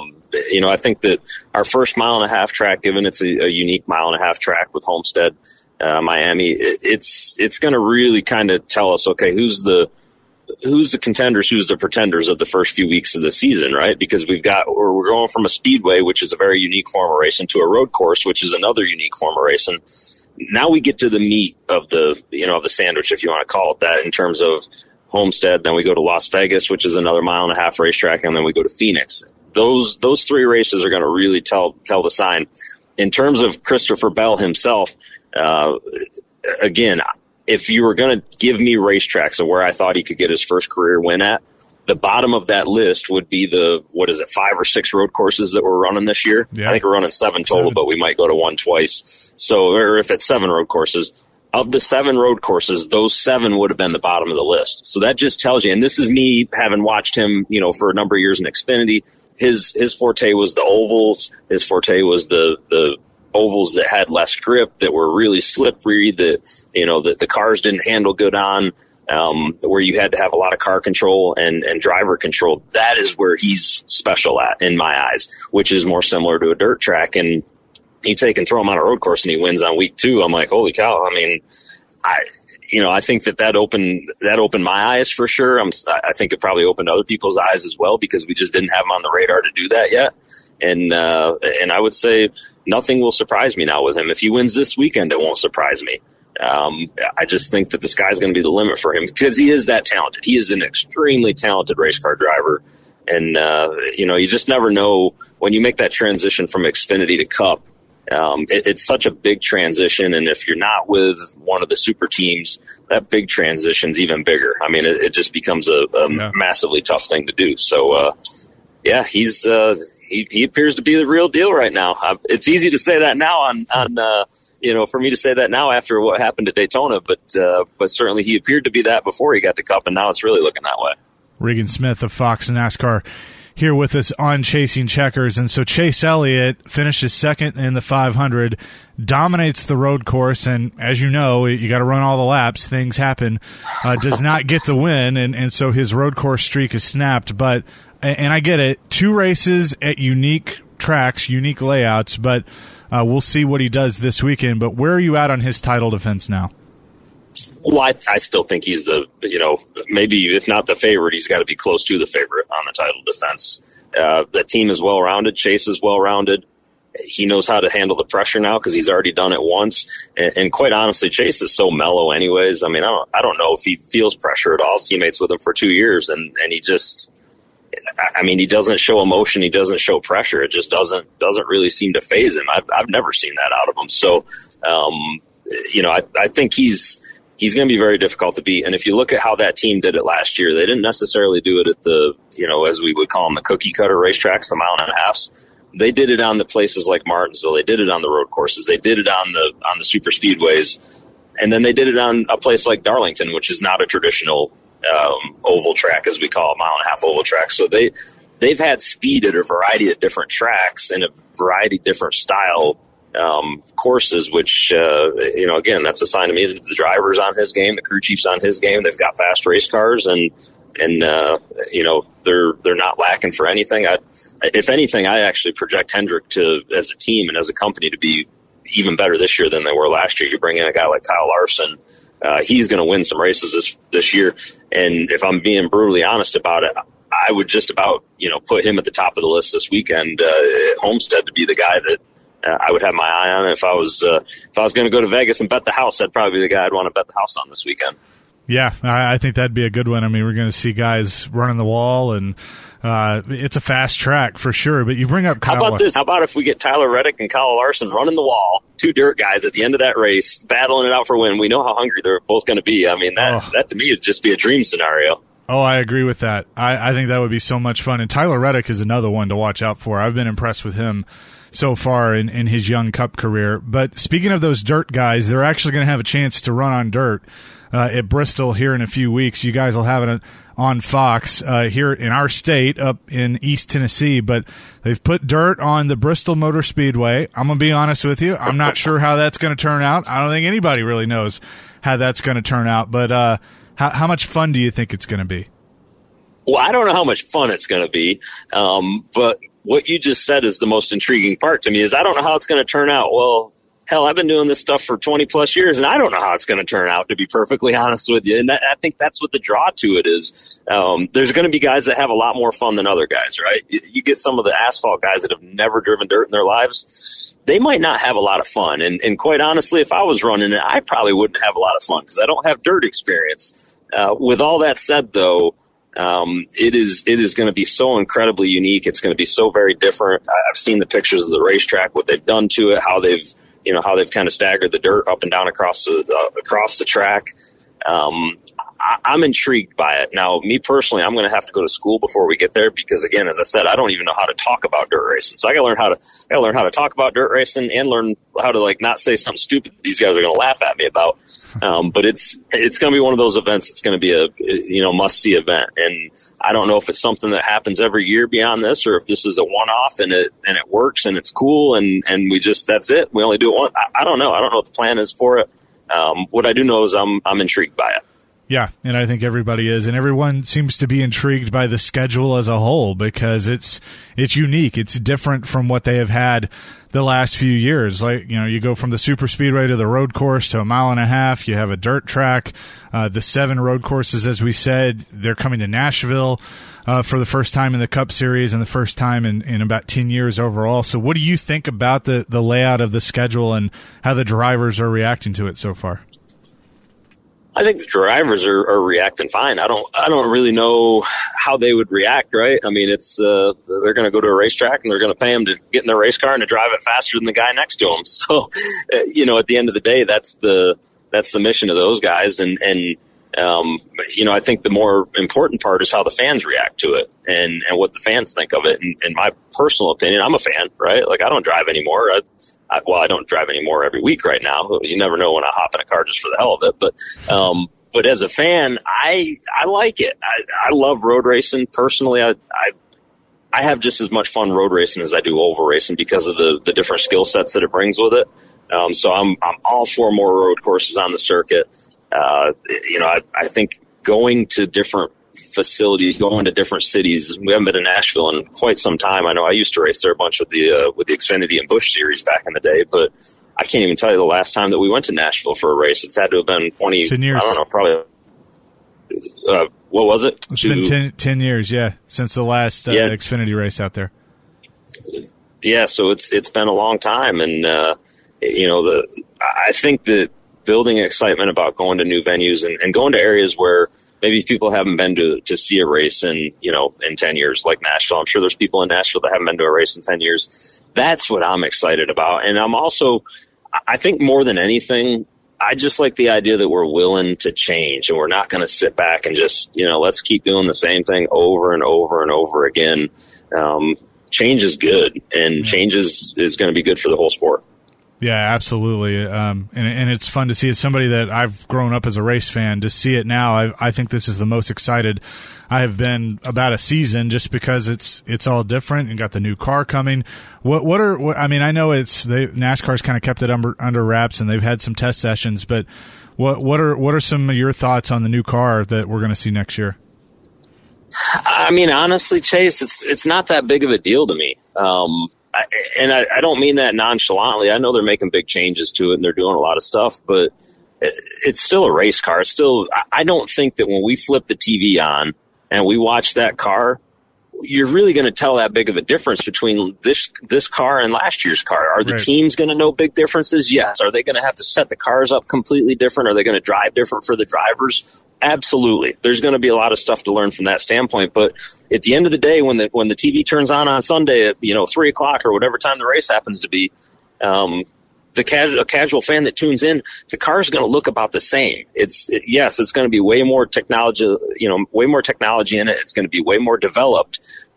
Speaker 10: I think that our first 1.5 mile track, given it's a unique 1.5 mile track with Homestead, Miami, it's going to really kind of tell us, okay, who's the contenders, who's the pretenders of the first few weeks of the season, right? Because we're going from a speedway, which is a very unique form of racing, to a road course, which is another unique form of racing. Now we get to the meat of the sandwich, if you want to call it that, in terms of Homestead. Then we go to Las Vegas, which is another 1.5 mile racetrack, and then we go to Phoenix. Those 3 races are going to really tell the sign. In terms of Christopher Bell himself, again, if you were going to give me racetracks of where I thought he could get his first career win at, the bottom of that list would be 5 or 6 road courses that we're running this year. Yeah. I think we're running 7 total, but we might go to 1 twice. So, or if it's 7 road courses, of the 7 road courses, those 7 would have been the bottom of the list. So that just tells you, and this is me having watched him, for a number of years in Xfinity. His forte was the ovals. His forte was the ovals that had less grip, that were really slippery, that the cars didn't handle good on. Where you had to have a lot of car control and driver control. That is where he's special at, in my eyes, which is more similar to a dirt track. And you take and throw him on a road course and he wins on week 2. I'm like, holy cow. I mean, I think that opened my eyes for sure. I think it probably opened other people's eyes as well, because we just didn't have him on the radar to do that yet. And I would say nothing will surprise me now with him. If he wins this weekend, it won't surprise me. I just think that the sky's going to be the limit for him, because he is that talented. He is an extremely talented race car driver. And, you just never know when you make that transition from Xfinity to Cup. It's such a big transition. And if you're not with one of the super teams, that big transition's even bigger. I mean, it just becomes a massively tough thing to do. So, he appears to be the real deal right now. It's easy to say that now for me to say that now after what happened at Daytona, but certainly he appeared to be that before he got to Cup, and now it's really looking that way.
Speaker 4: Regan Smith of Fox NASCAR here with us on Chasing Checkers. And so Chase Elliott finishes second in the 500, dominates the road course, and as you know, you got to run all the laps. Things happen. Does not get the win, and so his road course streak is snapped. But and I get it, 2 races at unique tracks, unique layouts, but we'll see what he does this weekend. But where are you at on his title defense now?
Speaker 10: Well, I still think he's maybe if not the favorite, he's got to be close to the favorite on the title defense. The team is well-rounded. Chase is well-rounded. He knows how to handle the pressure now because he's already done it once. And quite honestly, Chase is so mellow anyways. I mean, I don't know if he feels pressure at all. His teammates with him for 2 years, and he just – he doesn't show emotion. He doesn't show pressure. It just doesn't really seem to faze him. I've never seen that out of him. So, I think he's he's going to be very difficult to beat. And if you look at how that team did it last year, they didn't necessarily do it at the, as we would call them, the cookie cutter racetracks, the 1.5 miles. They did it on the places like Martinsville. They did it on the road courses. They did it on the super speedways. And then they did it on a place like Darlington, which is not a traditional oval track, as we call it, 1.5 mile oval track. So they've had speed at a variety of different tracks and a variety of different style courses, which, again, that's a sign to me that the driver's on his game, the crew chief's on his game. They've got fast race cars, and they're not lacking for anything. If anything, I actually project Hendrick as a team and as a company to be even better this year than they were last year. You bring in a guy like Kyle Larson, he's going to win some races this year. And if I'm being brutally honest about it, I would just about, put him at the top of the list this weekend at Homestead to be the guy that I would have my eye on. If I was going to go to Vegas and bet the house, that'd probably be the guy I'd want to bet the house on this weekend. Yeah, I think that'd be a good one. I mean, we're going to see guys running the wall, and it's a fast track for sure. But you bring up Kyle. How about this? How about if we get Tyler Reddick and Kyle Larson running the wall, two dirt guys at the end of that race, battling it out for a win? We know how hungry they're both going to be. I mean, that to me would just be a dream scenario. Oh, I agree with that. I think that would be so much fun. And Tyler Reddick is another one to watch out for. I've been impressed with him so far in his young Cup career. But speaking of those dirt guys, they're actually going to have a chance to run on dirt at Bristol here in a few weeks. You guys will have it on Fox here in our state up in East Tennessee. But they've put dirt on the Bristol Motor Speedway. I'm going to be honest with you. I'm not sure how that's going to turn out. I don't think anybody really knows how that's going to turn out. But how much fun do you think it's going to be? Well, I don't know how much fun it's going to be, but what you just said is the most intriguing part to me is I don't know how it's going to turn out. Well, hell, I've been doing this stuff for 20-plus years, and I don't know how it's going to turn out, to be perfectly honest with you. And I think that's what the draw to it is. There's going to be guys that have a lot more fun than other guys, right? You get some of the asphalt guys that have never driven dirt in their lives. They might not have a lot of fun. And quite honestly, if I was running it, I probably wouldn't have a lot of fun because I don't have dirt experience. With all that said, though, it is going to be so incredibly unique. It's going to be so very different. I've seen the pictures of the racetrack, what they've done to it, how they've kind of staggered the dirt up and down across the track. I'm intrigued by it. Now, me personally, I'm going to have to go to school before we get there because, again, as I said, I don't even know how to talk about dirt racing. So I got to learn how to talk about dirt racing and learn how to not say something stupid that these guys are going to laugh at me about. But it's going to be one of those events. It's going to be a must see event, and I don't know if it's something that happens every year beyond this, or if this is a one off and it works and it's cool and we just that's it. We only do it once. I don't know. I don't know what the plan is for it. What I do know is I'm intrigued by it. Yeah, and I think everybody is, and everyone seems to be intrigued by the schedule as a whole because it's unique. It's different from what they have had the last few years. You go from the super speedway to the road course to 1.5 miles. You have a dirt track. The 7 road courses, as we said, they're coming to Nashville for the first time in the Cup Series and the first time in about 10 years overall. So what do you think about the layout of the schedule and how the drivers are reacting to it so far? I think the drivers are reacting fine. I don't really know how they would react, right? I mean, it's they're going to go to a racetrack and they're going to pay them to get in their race car and to drive it faster than the guy next to them. So, at the end of the day, that's the mission of those guys. And I think the more important part is how the fans react to it and what the fans think of it. And in my personal opinion, I'm a fan, right? I don't drive anymore. I don't drive anymore every week right now. You never know when I hop in a car just for the hell of it. But as a fan, I like it. I love road racing. Personally, I have just as much fun road racing as I do oval racing because of the different skill sets that it brings with it. So I'm all for more road courses on the circuit. I think going to different facilities, going to different cities. We haven't been to Nashville in quite some time. I know I used to race there a bunch with the Xfinity and Busch series back in the day, but I can't even tell you the last time that we went to Nashville for a race. It's had to have been 10 years. I don't know, probably. What was it?
Speaker 4: It's been 10 years, yeah, since the last Xfinity race out there.
Speaker 10: Yeah, so it's been a long time, and I think that building excitement about going to new venues and going to areas where maybe people haven't been to see a race in 10 years, like Nashville. I'm sure there's people in Nashville that haven't been to a race in 10 years. That's what I'm excited about. And I'm also, I think more than anything, I just like the idea that we're willing to change, and we're not going to sit back and just, let's keep doing the same thing over and over and over again. Change is good, and change is going to be good for the whole sport.
Speaker 4: Yeah, absolutely. And it's fun to see. As somebody that I've grown up as a race fan, to see it now, I think this is the most excited I have been about a season, just because it's all different and got the new car coming. I know NASCAR's kind of kept it under wraps, and they've had some test sessions, but what are some of your thoughts on the new car that we're going to see next year?
Speaker 10: I mean, honestly, Chase, it's not that big of a deal to me. I don't mean that nonchalantly. I know they're making big changes to it and they're doing a lot of stuff, but it's still a race car. I don't think that when we flip the TV on and we watch that car, you're really going to tell that big of a difference between this car and last year's car. Are the teams going to know big differences? Yes. Are they going to have to set the cars up completely different? Are they going to drive different for the drivers? Absolutely. There's going to be a lot of stuff to learn from that standpoint. But at the end of the day, when the TV turns on Sunday at 3:00 or whatever time the race happens to be, a casual fan that tunes in, the car is going to look about the same. It's going to be way more technology, way more technology in it. It's going to be way more developed.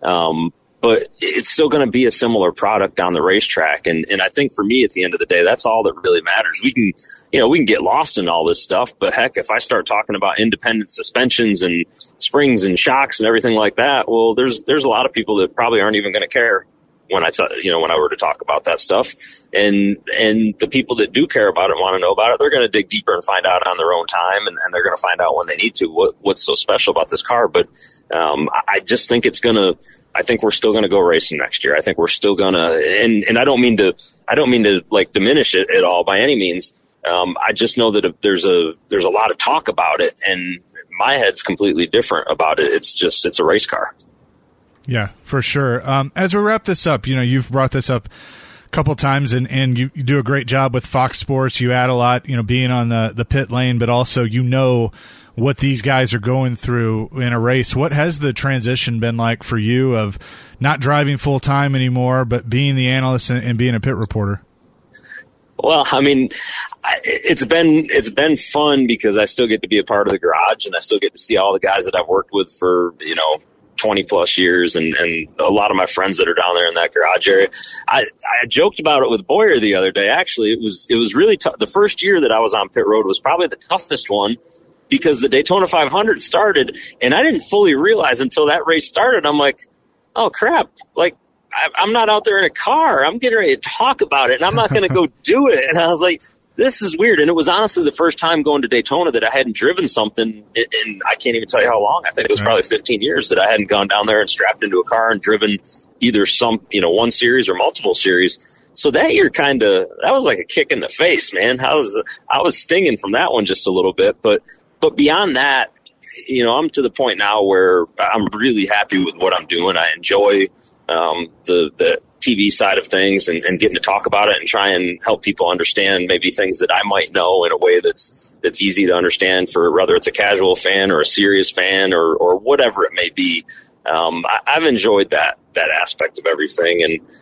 Speaker 10: But it's still going to be a similar product on the racetrack. And I think for me, at the end of the day, that's all that really matters. We can get lost in all this stuff, but heck, if I start talking about independent suspensions and springs and shocks and everything like that, well, there's a lot of people that probably aren't even going to care when I were to talk about that stuff. And the people that do care about it and want to know about it, they're going to dig deeper and find out on their own time, and they're going to find out when they need to what's so special about this car. But I just think I think we're still going to go racing next year. I think we're still going to, and I don't mean to like diminish it at all by any means. I just know that there's a lot of talk about it, and my head's completely different about it. It's a race car.
Speaker 4: Yeah, for sure. As we wrap this up, you've brought this up a couple times, and you do a great job with Fox Sports. You add a lot, being on the pit lane, but also what these guys are going through in a race. What has the transition been like for you of not driving full time anymore, but being the analyst and being a pit reporter?
Speaker 10: Well, I mean, it's been fun because I still get to be a part of the garage, and I still get to see all the guys that I've worked with for 20 plus years, and a lot of my friends that are down there in that garage area. I joked about it with Boyer the other day. Actually, it was really tough. The first year that I was on pit road was probably the toughest one, because the Daytona 500 started, and I didn't fully realize until that race started. I'm like, oh crap! Like, I'm not out there in a car. I'm getting ready to talk about it, and I'm not going to go do it. And I was like, this is weird. And it was honestly the first time going to Daytona that I hadn't driven something in I can't even tell you how long. I think it was probably 15 years that I hadn't gone down there and strapped into a car and driven either one series or multiple series. So that year that was like a kick in the face, man. I was stinging from that one just a little bit. But beyond that, I'm to the point now where I'm really happy with what I'm doing. I enjoy the TV side of things and getting to talk about it and try and help people understand maybe things that I might know in a way that's easy to understand for whether it's a casual fan or a serious fan or whatever it may be. I've enjoyed that aspect of everything. And,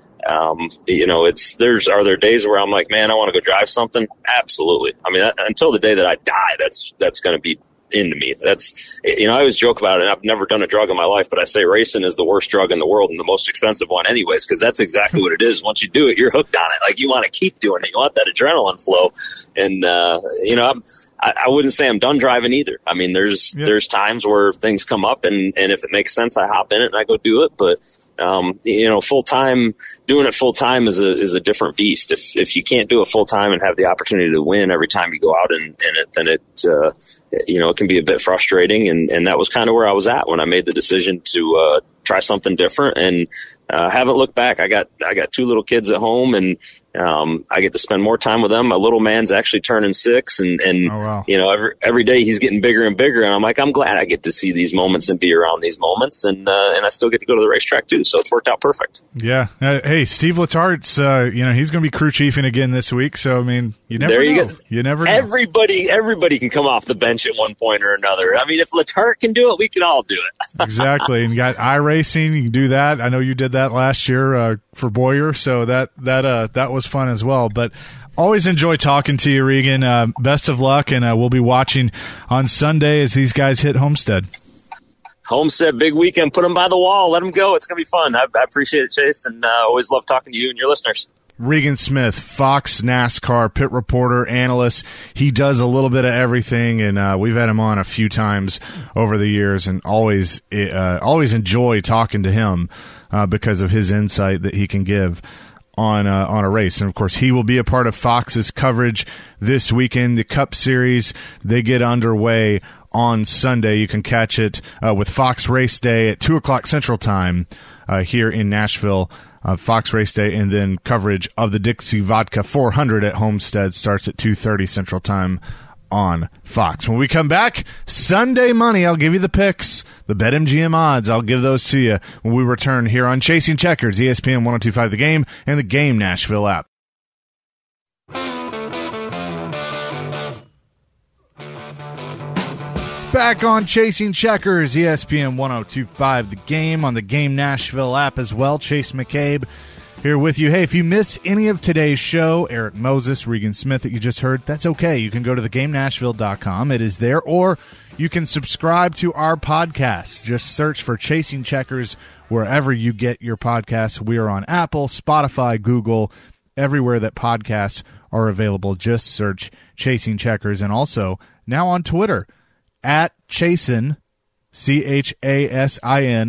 Speaker 10: are there days where I'm like, man, I want to go drive something? Absolutely. I mean, until the day that I die, that's going to be into me. That's, I always joke about it. I've never done a drug in my life, but I say racing is the worst drug in the world and the most expensive one anyways, because that's exactly what it is. Once you do it, you're hooked on it. Like, you want to keep doing it. You want that adrenaline flow. And, I wouldn't say I'm done driving either. I mean, there's times where things come up and if it makes sense, I hop in it and I go do it. But, doing it full time is a different beast. If you can't do it full time and have the opportunity to win every time you go out in it, then it can be a bit frustrating. And that was kind of where I was at when I made the decision to try something different, and haven't looked back. I got 2 little kids at home, and I get to spend more time with them. My little man's actually turning 6, and oh, wow. Every day he's getting bigger and bigger, and I'm like, I'm glad I get to see these moments and be around these moments, and I still get to go to the racetrack too. So it's worked out perfect.
Speaker 4: Yeah. Hey, Steve Letart's, he's going to be crew chiefing again this week. So, I mean, you never know. You never know.
Speaker 10: Everybody can come off the bench at one point or another. I mean, if Letarte can do it, we can all do it.
Speaker 4: Exactly. And you got iRacing. You can do that. I know you did that last year for Boyer. So that was fun as well. But Always enjoy talking to you, Regan. Best of luck, and we'll be watching on Sunday as these guys hit Homestead.
Speaker 10: Homestead, big weekend. Put them by the wall. Let them go. It's going to be fun. I appreciate it, Chase, and always love talking to you and your listeners.
Speaker 4: Regan Smith, Fox NASCAR pit reporter, analyst. He does a little bit of everything, and we've had him on a few times over the years, and always enjoy talking to him because of his insight that he can give on a race. And of course, he will be a part of Fox's coverage this weekend. The Cup Series, they get underway on Sunday. You can catch it with Fox Race Day at 2 o'clock Central Time here in Nashville. Fox Race Day, and then coverage of the Dixie Vodka 400 at Homestead starts at 2:30 Central Time on Fox. When we come back, Sunday money, I'll give you the picks, the BetMGM odds, I'll give those to you when we return here on Chasing Checkers, ESPN 102.5 The Game, and the Game Nashville app. Back on Chasing Checkers, ESPN 102.5 The Game, on the Game Nashville app as well. Chase McCabe here with you. Hey, if you miss any of today's show, Eric Moses, Regan Smith that you just heard, that's okay. You can go to thegamenashville.com. It is there. Or you can subscribe to our podcast. Just search for Chasing Checkers wherever you get your podcasts. We are on Apple, Spotify, Google, everywhere that podcasts are available. Just search Chasing Checkers. And also now on Twitter, at Chasin, CHASIN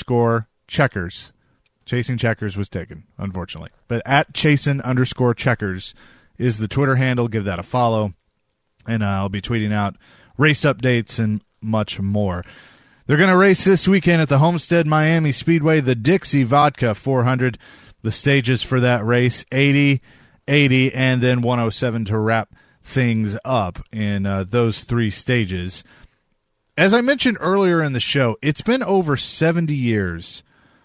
Speaker 4: _checkers. Chasing Checkers was taken, unfortunately. But at Chasin _checkers is the Twitter handle. Give that a follow. And I'll be tweeting out race updates and much more. They're going to race this weekend at the Homestead Miami Speedway, the Dixie Vodka 400. The stages for that race, 80, 80, and then 107 to wrap things up in those three stages. As I mentioned earlier in the show, it's been over 70 years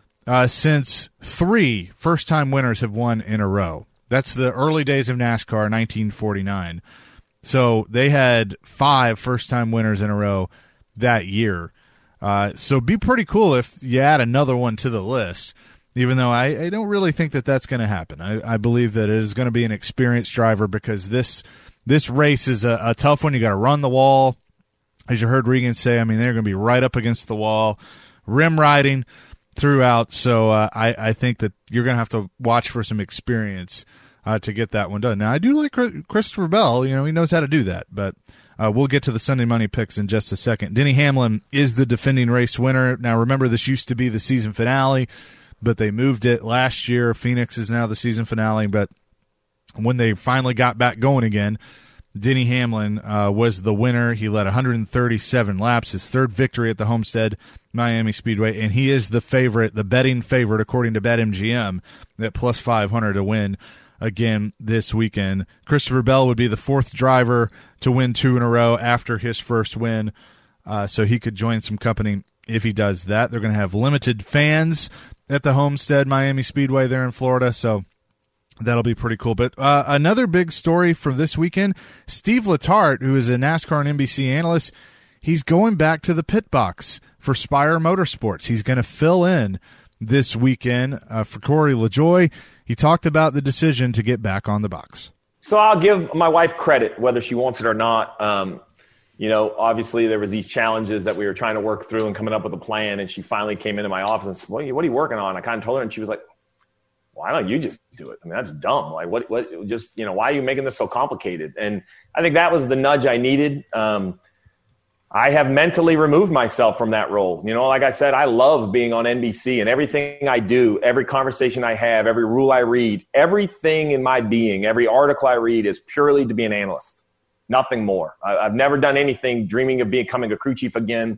Speaker 4: since 3 first-time winners have won in a row. That's the early days of NASCAR, 1949. So they had 5 first-time winners in a row that year. So it'd be pretty cool if you add another one to the list, even though I don't really think that that's going to happen. I believe that it is going to be an experienced driver because this race is a tough one. You got to run the wall. As you heard Regan say, I mean, they're going to be right up against the wall, rim riding throughout. So I think that you're going to have to watch for some experience to get that one done. Now, I do like Christopher Bell. You know, he knows how to do that. But we'll get to the Sunday Money picks in just a second. Denny Hamlin is the defending race winner. Now, remember, this used to be the season finale, but they moved it last year. Phoenix is now the season finale. But when they finally got back going again, Denny Hamlin was the winner. He led 137 laps, his third victory at the Homestead Miami Speedway, and he is the favorite, the betting favorite, according to BetMGM, at plus 500 to win again this weekend. Christopher Bell would be the 4th driver to win 2 in a row after his first win, so he could join some company if he does that. They're going to have limited fans at the Homestead Miami Speedway there in Florida, so that'll be pretty cool. But another big story for this weekend, Steve Letarte, who is a NASCAR and NBC analyst, he's going back to the pit box for Spire Motorsports. He's going to fill in this weekend for Corey LaJoie. He talked about the decision to get back on the box.
Speaker 11: So I'll give my wife credit, whether she wants it or not. You know, obviously there was these challenges that we were trying to work through and coming up with a plan, and she finally came into my office and said, what are you working on? I kind of told her, and she was like, why don't you just do it? I mean, that's dumb. Like, what, just, you know, why are you making this so complicated? And I think that was the nudge I needed. I have mentally removed myself from that role. You know, like I said, I love being on NBC, and everything I do, every conversation I have, every rule I read, everything in my being, every article I read is purely to be an analyst, nothing more. I've never done anything dreaming of becoming a crew chief again.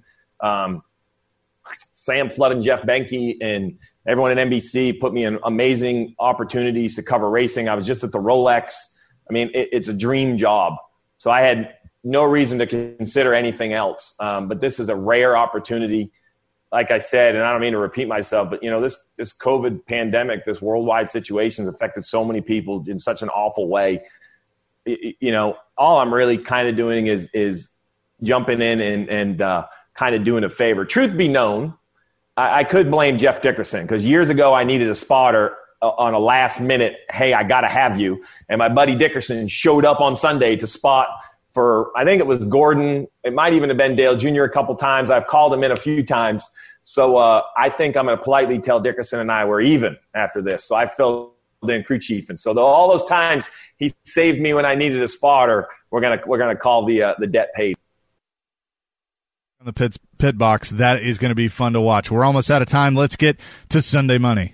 Speaker 11: Sam Flood and Jeff Benke and everyone at NBC put me in amazing opportunities to cover racing. I was just at the Rolex. I mean, it's a dream job. So I had no reason to consider anything else. But this is a rare opportunity. Like I said, and I don't mean to repeat myself, but, you know, this COVID pandemic, this worldwide situation has affected so many people in such an awful way. You know, all I'm really kind of doing is jumping in and kind of doing a favor. Truth be known, I could blame Jeff Dickerson because years ago I needed a spotter on a last minute, hey, I got to have you. And my buddy Dickerson showed up on Sunday to spot for, I think it was Gordon. It might even have been Dale Jr. a couple times. I've called him in a few times. So I think I'm going to politely tell Dickerson and I we're even after this. So I filled in crew chief. And so all those times he saved me when I needed a spotter, we're gonna call the debt paid.
Speaker 4: On the pit box, that is going to be fun to watch. We're almost out of time. Let's get to Sunday Money.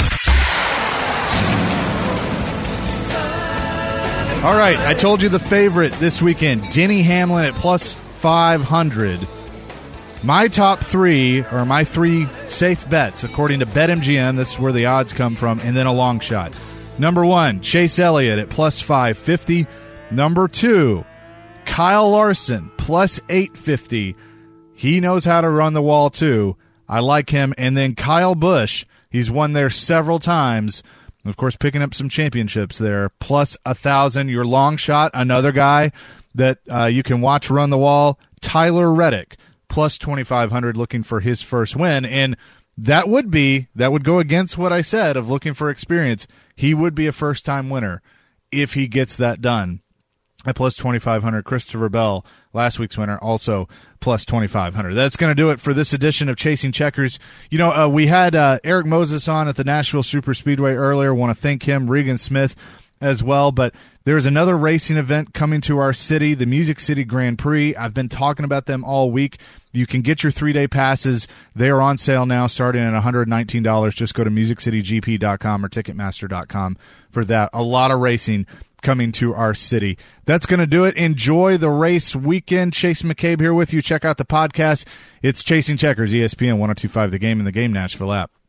Speaker 4: All right, I told you the favorite this weekend, Denny Hamlin at plus 500. My top three, or my three safe bets, according to BetMGM, this is where the odds come from, and then a long shot. Number 1, Chase Elliott at plus 550. Number 2, Kyle Larson, plus 850. He knows how to run the wall, too. I like him. And then Kyle Busch, he's won there several times. Of course, picking up some championships there, plus 1,000. Your long shot, another guy that you can watch run the wall, Tyler Reddick, plus 2,500, looking for his first win. And that would go against what I said of looking for experience. He would be a first-time winner if he gets that done. At plus 2,500, Christopher Bell, last week's winner, also plus 2,500. That's going to do it for this edition of Chasing Checkers. You know, we had Eric Moses on at the Nashville Super Speedway earlier. Want to thank him, Regan Smith as well. But there's another racing event coming to our city, the Music City Grand Prix. I've been talking about them all week. You can get your 3-day passes. They are on sale now, starting at $119. Just go to MusicCityGP.com or Ticketmaster.com for that. A lot of racing coming to our city. That's going to do it. Enjoy the race weekend. Chase McCabe here with you. Check out the podcast. It's Chasing Checkers, ESPN 102.5 The Game and the Game Nashville app.